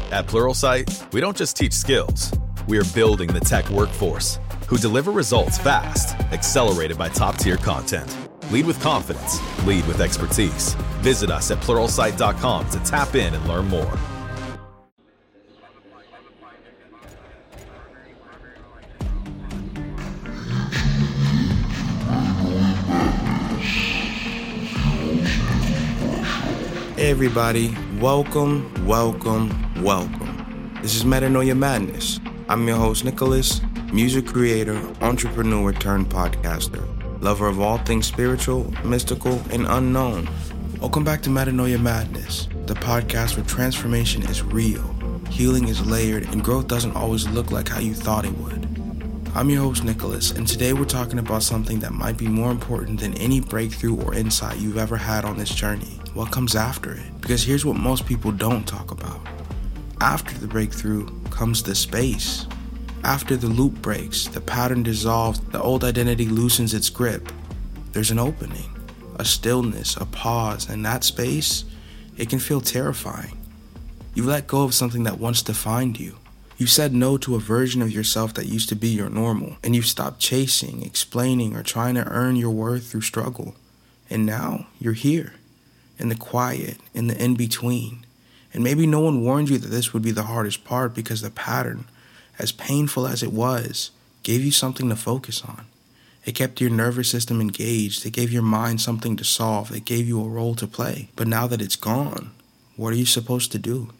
At Pluralsight, we don't just teach skills. We are building the tech workforce who deliver results fast, accelerated by top-tier content. Lead with confidence. Lead with expertise. Visit us at Pluralsight.com to tap in and learn more. Hey everybody, welcome. This is Metanoia Madness. I'm your host Nicholas, music creator, entrepreneur turned podcaster, lover of all things spiritual, mystical, and unknown. Welcome back to Metanoia Madness, the podcast where transformation is real, healing is layered, and growth doesn't always look like how you thought it would. I'm your host Nicholas, and today we're talking about something that might be more important than any breakthrough or insight you've ever had on this journey. What comes after it? Because here's what most people don't talk about. After the breakthrough comes the space. After the loop breaks, the pattern dissolves, the old identity loosens its grip. There's an opening, a stillness, a pause, and that space, it can feel terrifying. You let go of something that once defined you. You said no to a version of yourself that used to be your normal, and you stopped chasing, explaining, or trying to earn your worth through struggle. And now you're here, in the quiet, in the in-between. And maybe no one warned you that this would be the hardest part because the pattern, as painful as it was, gave you something to focus on. It kept your nervous system engaged. It gave your mind something to solve. It gave you a role to play. But now that it's gone, what are you supposed to do?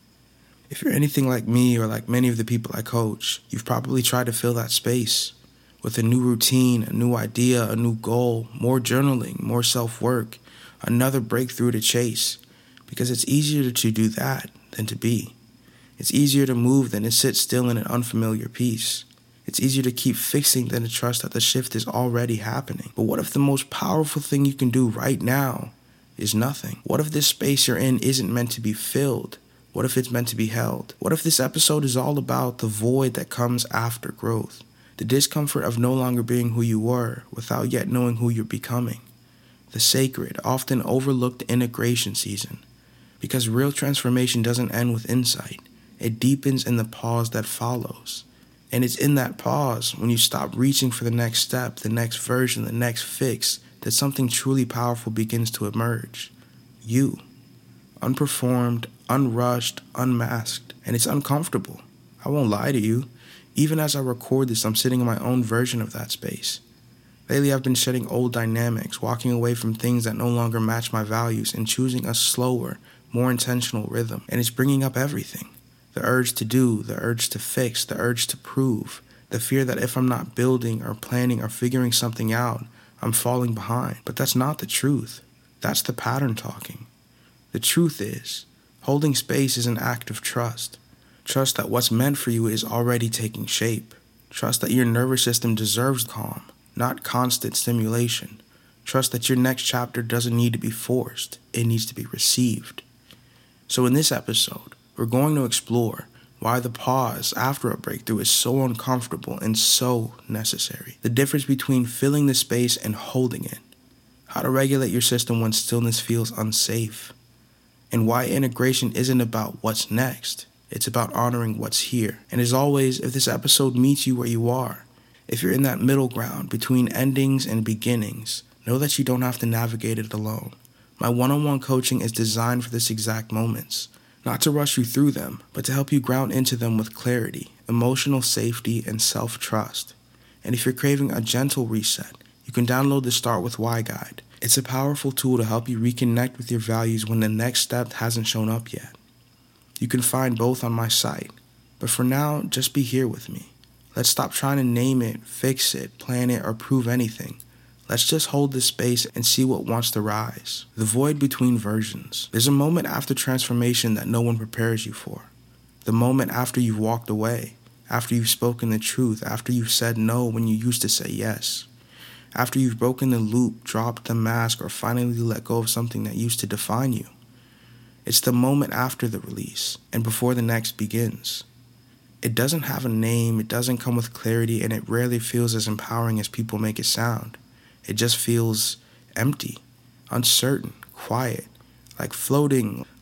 If you're anything like me or like many of the people I coach, you've probably tried to fill that space with a new routine, a new idea, a new goal, more journaling, more self-work, another breakthrough to chase, because it's easier to do that than to be. It's easier to move than to sit still in an unfamiliar peace. It's easier to keep fixing than to trust that the shift is already happening. But what if the most powerful thing you can do right now is nothing? What if this space you're in isn't meant to be filled? What if it's meant to be held? What if this episode is all about the void that comes after growth? The discomfort of no longer being who you were without yet knowing who you're becoming. The sacred, often overlooked integration season. Because real transformation doesn't end with insight. It deepens in the pause that follows. And it's in that pause, when you stop reaching for the next step, the next version, the next fix, that something truly powerful begins to emerge. You. Unperformed, unrushed, unmasked. And it's uncomfortable. I won't lie to you. Even as I record this, I'm sitting in my own version of that space. Lately, I've been shedding old dynamics, walking away from things that no longer match my values, and choosing a slower, more intentional rhythm. And it's bringing up everything. The urge to do, the urge to fix, the urge to prove, the fear that if I'm not building or planning or figuring something out, I'm falling behind. But that's not the truth. That's the pattern talking. The truth is, holding space is an act of trust. Trust that what's meant for you is already taking shape. Trust that your nervous system deserves calm, not constant stimulation. Trust that your next chapter doesn't need to be forced. It needs to be received. So in this episode, we're going to explore why the pause after a breakthrough is so uncomfortable and so necessary. The difference between filling the space and holding it. How to regulate your system when stillness feels unsafe. And why integration isn't about what's next. It's about honoring what's here. And as always, if this episode meets you where you are, if you're in that middle ground between endings and beginnings, know that you don't have to navigate it alone. My one-on-one coaching is designed for this exact moments. Not to rush you through them, but to help you ground into them with clarity, emotional safety, and self-trust. And if you're craving a gentle reset, you can download the Start With Why guide. It's a powerful tool to help you reconnect with your values when the next step hasn't shown up yet. You can find both on my site. But for now, just be here with me. Let's stop trying to name it, fix it, plan it, or prove anything. Let's just hold this space and see what wants to rise. The void between versions. There's a moment after transformation that no one prepares you for. The moment after you've walked away, after you've spoken the truth, after you've said no when you used to say yes. After you've broken the loop, dropped the mask, or finally let go of something that used to define you. It's the moment after the release and before the next begins. It doesn't have a name, it doesn't come with clarity, and it rarely feels as empowering as people make it sound. It just feels empty, uncertain, quiet, like floating,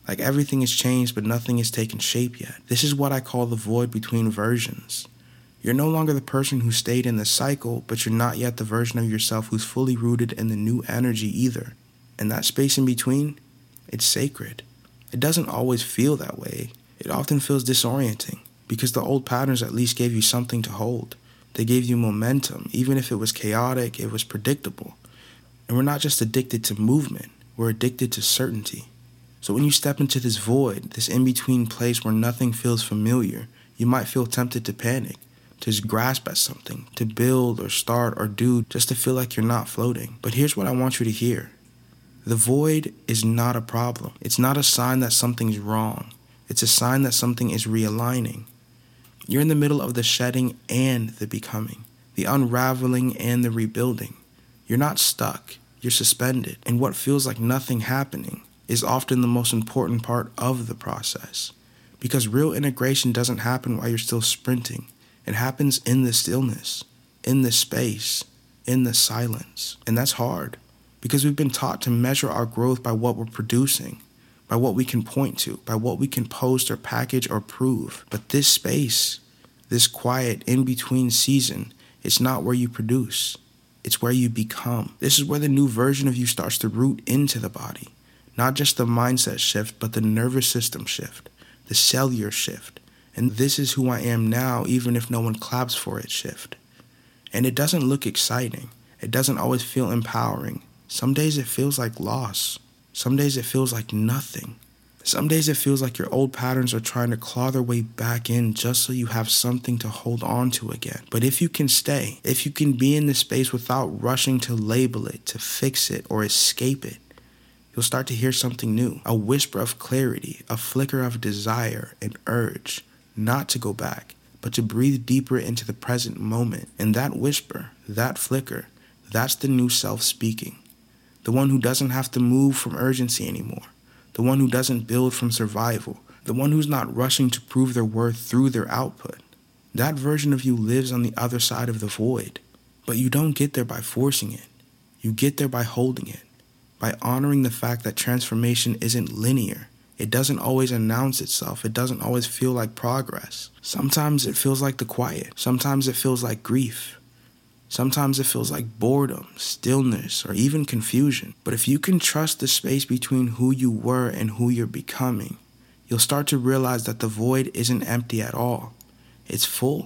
Like everything has changed, but nothing has taken shape yet. This is what I call the void between versions. You're no longer the person who stayed in the cycle, but you're not yet the version of yourself who's fully rooted in the new energy either. And that space in between, it's sacred. It doesn't always feel that way. It often feels disorienting, because the old patterns at least gave you something to hold. They gave you momentum. Even if it was chaotic, it was predictable. And we're not just addicted to movement, we're addicted to certainty. So when you step into this void, this in-between place where nothing feels familiar, you might feel tempted to panic, to just grasp at something, to build or start or do just to feel like you're not floating. But here's what I want you to hear. The void is not a problem. It's not a sign that something's wrong. It's a sign that something is realigning. You're in the middle of the shedding and the becoming, the unraveling and the rebuilding. You're not stuck. You're suspended. And what feels like nothing happening is often the most important part of the process. Because real integration doesn't happen while you're still sprinting. It happens in the stillness, in the space, in the silence. And that's hard, because we've been taught to measure our growth by what we're producing, by what we can point to, by what we can post or package or prove. But this space, this quiet in-between season, it's not where you produce. It's where you become. This is where the new version of you starts to root into the body. Not just the mindset shift, but the nervous system shift, the cellular shift. And this is who I am now, even if no one claps for it shift. And it doesn't look exciting. It doesn't always feel empowering. Some days it feels like loss. Some days it feels like nothing. Some days it feels like your old patterns are trying to claw their way back in just so you have something to hold on to again. But if you can stay, if you can be in this space without rushing to label it, to fix it, or escape it, you'll start to hear something new, a whisper of clarity, a flicker of desire, an urge, not to go back, but to breathe deeper into the present moment. And that whisper, that flicker, that's the new self speaking. The one who doesn't have to move from urgency anymore. The one who doesn't build from survival. The one who's not rushing to prove their worth through their output. That version of you lives on the other side of the void. But you don't get there by forcing it. You get there by holding it. By honoring the fact that transformation isn't linear. It doesn't always announce itself. It doesn't always feel like progress. Sometimes it feels like the quiet. Sometimes it feels like grief. Sometimes it feels like boredom, stillness, or even confusion. But if you can trust the space between who you were and who you're becoming, you'll start to realize that the void isn't empty at all. It's full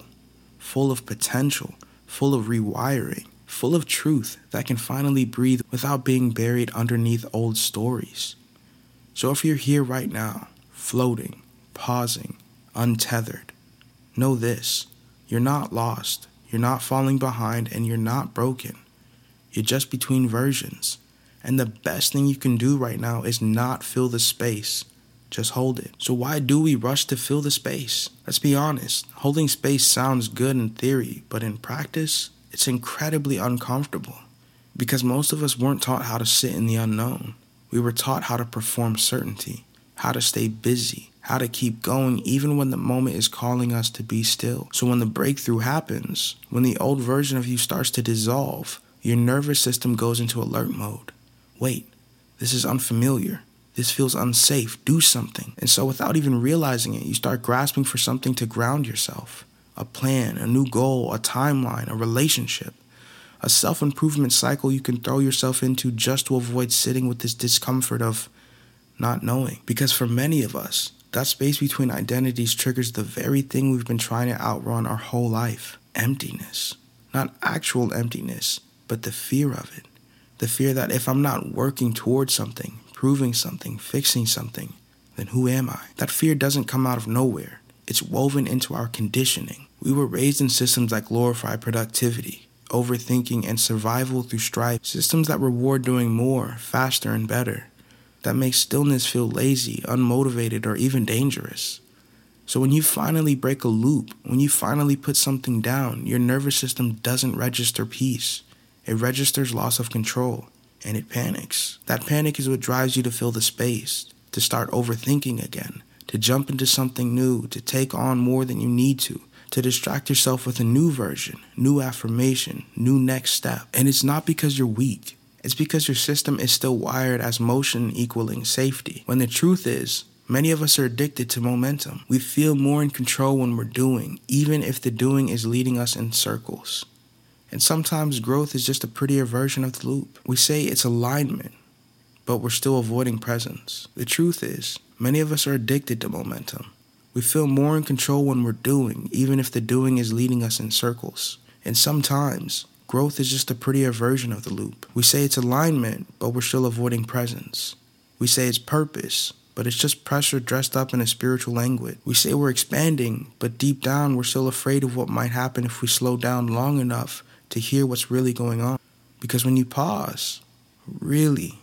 of potential, full of rewiring, full of truth that can finally breathe without being buried underneath old stories. So if you're here right now, floating, pausing, untethered, know this: you're not lost. You're not falling behind, and you're not broken. You're just between versions. And the best thing you can do right now is not fill the space. Just hold it. So why do we rush to fill the space? Let's be honest. Holding space sounds good in theory, but in practice, it's incredibly uncomfortable. Because most of us weren't taught how to sit in the unknown. We were taught how to perform certainty, how to stay busy, how to keep going even when the moment is calling us to be still. So when the breakthrough happens, when the old version of you starts to dissolve, your nervous system goes into alert mode. Wait, this is unfamiliar. This feels unsafe. Do something. And so without even realizing it, you start grasping for something to ground yourself. A plan, a new goal, a timeline, a relationship. A self-improvement cycle you can throw yourself into just to avoid sitting with this discomfort of not knowing. Because for many of us, that space between identities triggers the very thing we've been trying to outrun our whole life. Emptiness. Not actual emptiness, but the fear of it. The fear that if I'm not working towards something, proving something, fixing something, then who am I? That fear doesn't come out of nowhere. It's woven into our conditioning. We were raised in systems that glorify productivity, overthinking, and survival through strife. Systems that reward doing more, faster, and better. That makes stillness feel lazy, unmotivated, or even dangerous. So when you finally break a loop, when you finally put something down, your nervous system doesn't register peace. It registers loss of control, and it panics. That panic is what drives you to fill the space, to start overthinking again, to jump into something new, to take on more than you need to distract yourself with a new version, new affirmation, new next step. And it's not because you're weak. It's because your system is still wired as motion equaling safety. When the truth is, many of us are addicted to momentum. We feel more in control when we're doing, even if the doing is leading us in circles. And sometimes growth is just a prettier version of the loop. We say it's alignment, but we're still avoiding presence. The truth is, many of us are addicted to momentum. We feel more in control when we're doing, even if the doing is leading us in circles. And sometimes, growth is just a prettier version of the loop. We say it's alignment, but we're still avoiding presence. We say it's purpose, but it's just pressure dressed up in a spiritual language. We say we're expanding, but deep down we're still afraid of what might happen if we slow down long enough to hear what's really going on. Because when you pause, really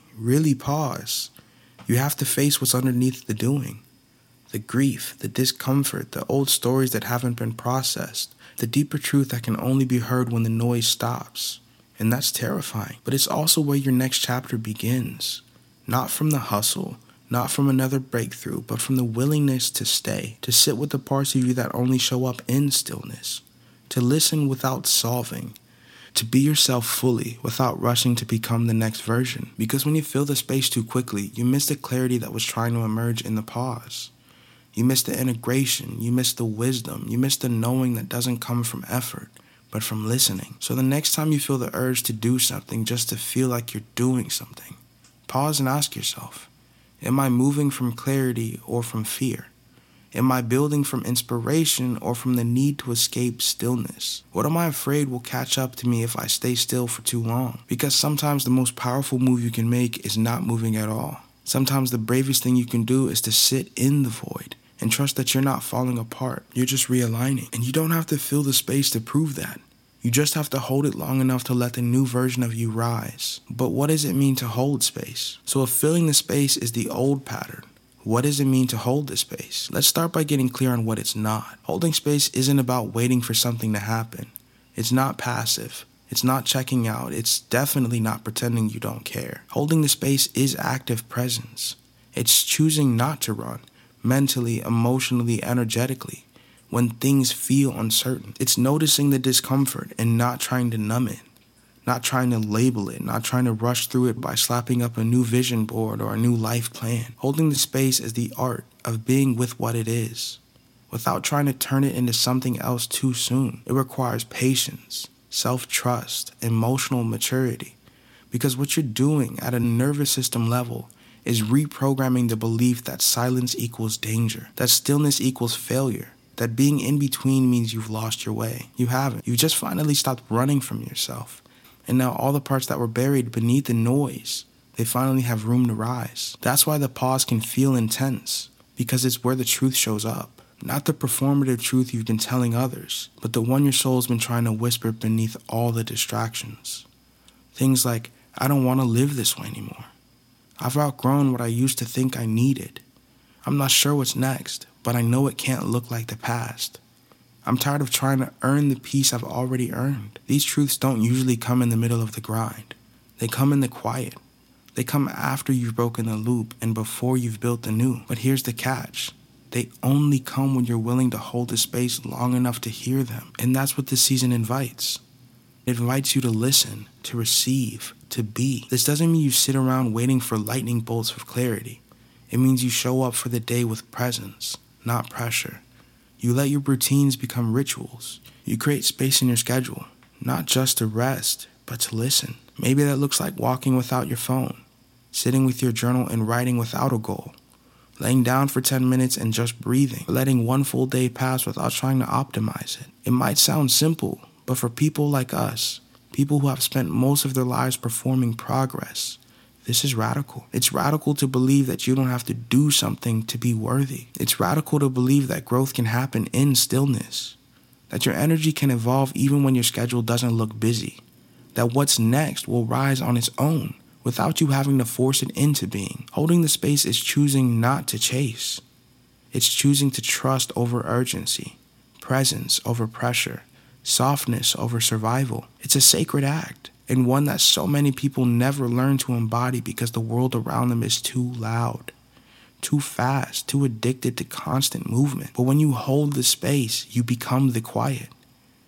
pause, you have to face what's underneath the doing. The grief, the discomfort, the old stories that haven't been processed, the deeper truth that can only be heard when the noise stops. And that's terrifying. But it's also where your next chapter begins. Not from the hustle, not from another breakthrough, but from the willingness to stay, to sit with the parts of you that only show up in stillness, to listen without solving, to be yourself fully without rushing to become the next version. Because when you fill the space too quickly, you miss the clarity that was trying to emerge in the pause. You miss the integration, you miss the wisdom, you miss the knowing that doesn't come from effort, but from listening. So the next time you feel the urge to do something just to feel like you're doing something, pause and ask yourself, am I moving from clarity or from fear? Am I building from inspiration or from the need to escape stillness? What am I afraid will catch up to me if I stay still for too long? Because sometimes the most powerful move you can make is not moving at all. Sometimes the bravest thing you can do is to sit in the void and trust that you're not falling apart. You're just realigning. And you don't have to fill the space to prove that. You just have to hold it long enough to let the new version of you rise. But what does it mean to hold space? So if filling the space is the old pattern, what does it mean to hold the space? Let's start by getting clear on what it's not. Holding space isn't about waiting for something to happen. It's not passive. It's not checking out. It's definitely not pretending you don't care. Holding the space is active presence. It's choosing not to run, mentally, emotionally, energetically, when things feel uncertain. It's noticing the discomfort and not trying to numb it. Not trying to label it, not trying to rush through it by slapping up a new vision board or a new life plan. Holding the space is the art of being with what it is, without trying to turn it into something else too soon. It requires patience, self-trust, emotional maturity, because what you're doing at a nervous system level is reprogramming the belief that silence equals danger, that stillness equals failure, that being in between means you've lost your way. You haven't. You just finally stopped running from yourself. And now all the parts that were buried beneath the noise, they finally have room to rise. That's why the pause can feel intense, because it's where the truth shows up. Not the performative truth you've been telling others, but the one your soul's been trying to whisper beneath all the distractions. Things like, I don't want to live this way anymore. I've outgrown what I used to think I needed. I'm not sure what's next, but I know it can't look like the past. I'm tired of trying to earn the peace I've already earned. These truths don't usually come in the middle of the grind. They come in the quiet. They come after you've broken the loop and before you've built the new. But here's the catch. They only come when you're willing to hold the space long enough to hear them. And that's what this season invites. It invites you to listen, to receive, to be. This doesn't mean you sit around waiting for lightning bolts of clarity. It means you show up for the day with presence, not pressure. You let your routines become rituals. You create space in your schedule, not just to rest, but to listen. Maybe that looks like walking without your phone, sitting with your journal and writing without a goal, laying down for 10 minutes and just breathing, letting one full day pass without trying to optimize it. It might sound simple, but for people like us, people who have spent most of their lives performing progress, this is radical. It's radical to believe that you don't have to do something to be worthy. It's radical to believe that growth can happen in stillness, that your energy can evolve even when your schedule doesn't look busy, that what's next will rise on its own without you having to force it into being. Holding the space is choosing not to chase. It's choosing to trust over urgency, presence over pressure, softness over survival. It's a sacred act. And one that so many people never learn to embody because the world around them is too loud, too fast, too addicted to constant movement. But when you hold the space, you become the quiet.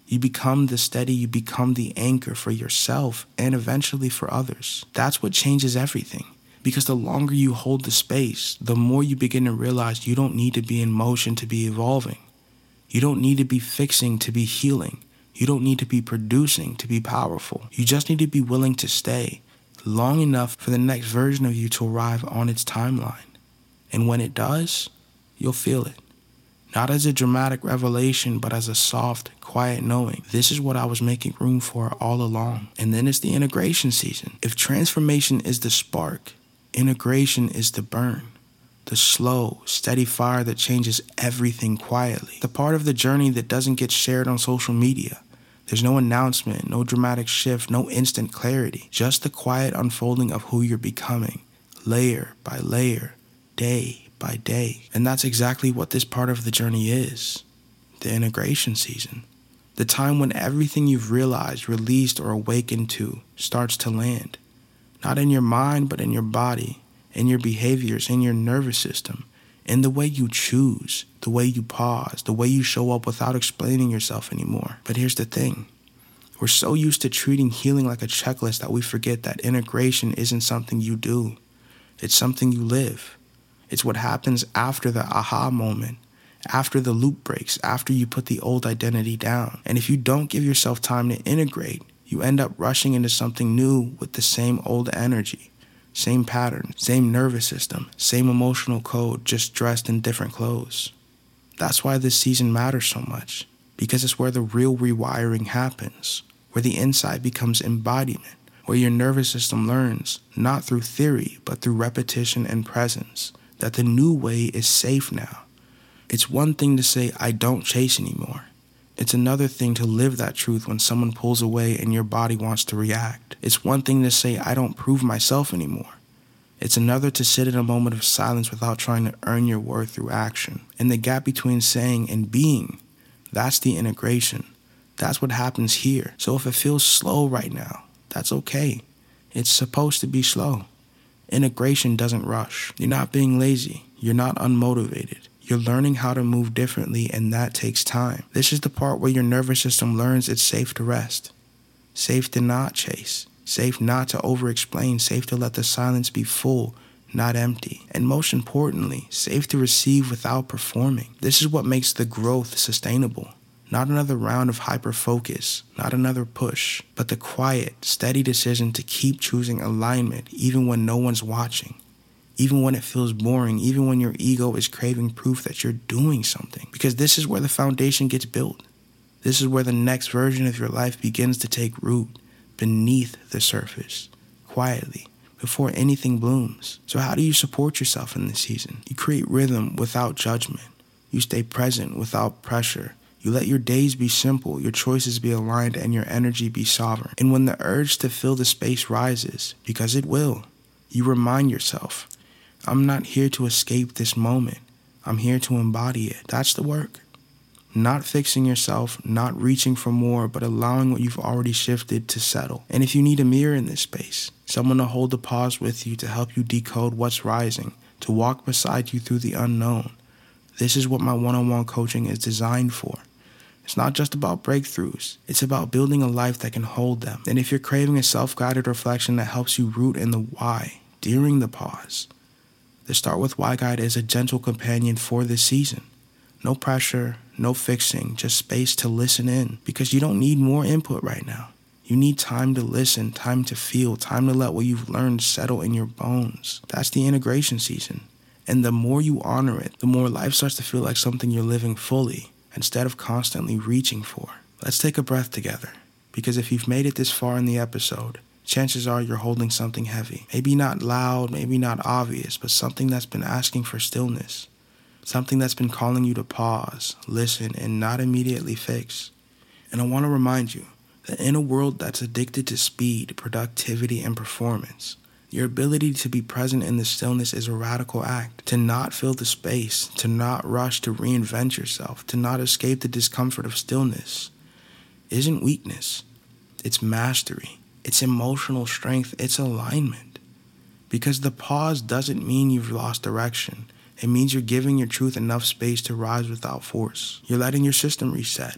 You become the steady, you become the anchor for yourself and eventually for others. That's what changes everything. Because the longer you hold the space, the more you begin to realize you don't need to be in motion to be evolving. You don't need to be fixing to be healing. You don't need to be producing to be powerful. You just need to be willing to stay long enough for the next version of you to arrive on its timeline. And when it does, you'll feel it. Not as a dramatic revelation, but as a soft, quiet knowing. This is what I was making room for all along. And then it's the integration season. If transformation is the spark, integration is the burn. The slow, steady fire that changes everything quietly. The part of the journey that doesn't get shared on social media. There's no announcement, no dramatic shift, no instant clarity. Just the quiet unfolding of who you're becoming, layer by layer, day by day. And that's exactly what this part of the journey is. The integration season. The time when everything you've realized, released, or awakened to starts to land. Not in your mind, but in your body, in your behaviors, in your nervous system, in the way you choose, the way you pause, the way you show up without explaining yourself anymore. But here's the thing. We're so used to treating healing like a checklist that we forget that integration isn't something you do. It's something you live. It's what happens after the aha moment, after the loop breaks, after you put the old identity down. And if you don't give yourself time to integrate, you end up rushing into something new with the same old energy. Same pattern, same nervous system, same emotional code, just dressed in different clothes. That's why this season matters so much, because it's where the real rewiring happens, where the inside becomes embodiment, where your nervous system learns, not through theory, but through repetition and presence, that the new way is safe now. It's one thing to say, I don't chase anymore. It's another thing to live that truth when someone pulls away and your body wants to react. It's one thing to say, I don't prove myself anymore. It's another to sit in a moment of silence without trying to earn your worth through action. And the gap between saying and being, that's the integration. That's what happens here. So if it feels slow right now, that's okay. It's supposed to be slow. Integration doesn't rush. You're not being lazy. You're not unmotivated. You're learning how to move differently, and that takes time. This is the part where your nervous system learns it's safe to rest, safe to not chase, safe not to over-explain, safe to let the silence be full, not empty. And most importantly, safe to receive without performing. This is what makes the growth sustainable. Not another round of hyper-focus, not another push, but the quiet, steady decision to keep choosing alignment even when no one's watching. Even when it feels boring, even when your ego is craving proof that you're doing something. Because this is where the foundation gets built. This is where the next version of your life begins to take root, beneath the surface, quietly, before anything blooms. So how do you support yourself in this season? You create rhythm without judgment. You stay present without pressure. You let your days be simple, your choices be aligned, and your energy be sovereign. And when the urge to fill the space rises, because it will, you remind yourself, I'm not here to escape this moment. I'm here to embody it. That's the work. Not fixing yourself, not reaching for more, but allowing what you've already shifted to settle. And if you need a mirror in this space, someone to hold the pause with you to help you decode what's rising, to walk beside you through the unknown, this is what my one-on-one coaching is designed for. It's not just about breakthroughs. It's about building a life that can hold them. And if you're craving a self-guided reflection that helps you root in the why during the pause, the Start With Why Guide is a gentle companion for this season. No pressure, no fixing, just space to listen in, because you don't need more input right now. You need time to listen, time to feel, time to let what you've learned settle in your bones. That's the integration season. And the more you honor it, the more life starts to feel like something you're living fully, instead of constantly reaching for. Let's take a breath together, because if you've made it this far in the episode, chances are you're holding something heavy. Maybe not loud, maybe not obvious, but something that's been asking for stillness. Something that's been calling you to pause, listen, and not immediately fix. And I want to remind you that in a world that's addicted to speed, productivity, and performance, your ability to be present in the stillness is a radical act. To not fill the space, to not rush to reinvent yourself, to not escape the discomfort of stillness, isn't weakness. It's mastery. It's emotional strength. It's alignment. Because the pause doesn't mean you've lost direction. It means you're giving your truth enough space to rise without force. You're letting your system reset.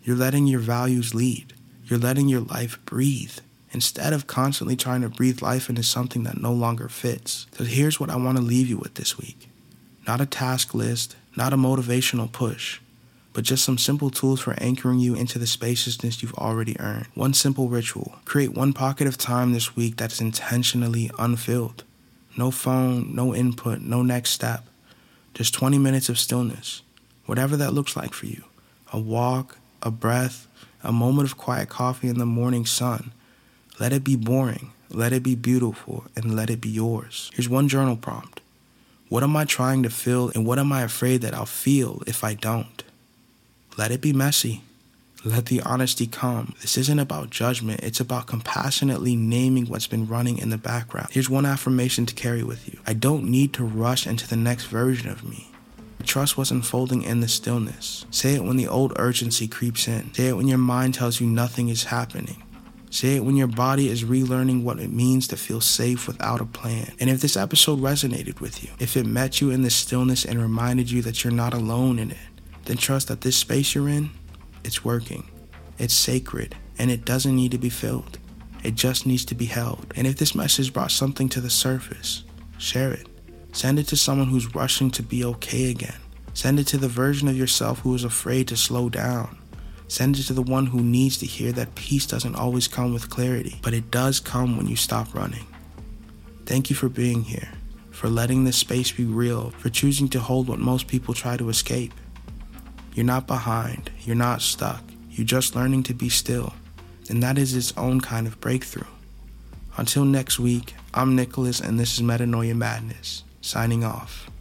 You're letting your values lead. You're letting your life breathe, instead of constantly trying to breathe life into something that no longer fits. So here's what I want to leave you with this week. Not a task list, not a motivational push, but just some simple tools for anchoring you into the spaciousness you've already earned. One simple ritual. Create one pocket of time this week that is intentionally unfilled. No phone, no input, no next step. Just 20 minutes of stillness. Whatever that looks like for you. A walk, a breath, a moment of quiet coffee in the morning sun. Let it be boring, let it be beautiful, and let it be yours. Here's one journal prompt. What am I trying to feel, and what am I afraid that I'll feel if I don't? Let it be messy. Let the honesty come. This isn't about judgment. It's about compassionately naming what's been running in the background. Here's one affirmation to carry with you. I don't need to rush into the next version of me. Trust what's unfolding in the stillness. Say it when the old urgency creeps in. Say it when your mind tells you nothing is happening. Say it when your body is relearning what it means to feel safe without a plan. And if this episode resonated with you, if it met you in the stillness and reminded you that you're not alone in it, then trust that this space you're in, it's working. It's sacred, and it doesn't need to be filled. It just needs to be held. And if this message brought something to the surface, share it. Send it to someone who's rushing to be okay again. Send it to the version of yourself who is afraid to slow down. Send it to the one who needs to hear that peace doesn't always come with clarity, but it does come when you stop running. Thank you for being here, for letting this space be real, for choosing to hold what most people try to escape. You're not behind, you're not stuck, you're just learning to be still, and that is its own kind of breakthrough. Until next week, I'm Nicholas, and this is Metanoia Madness, signing off.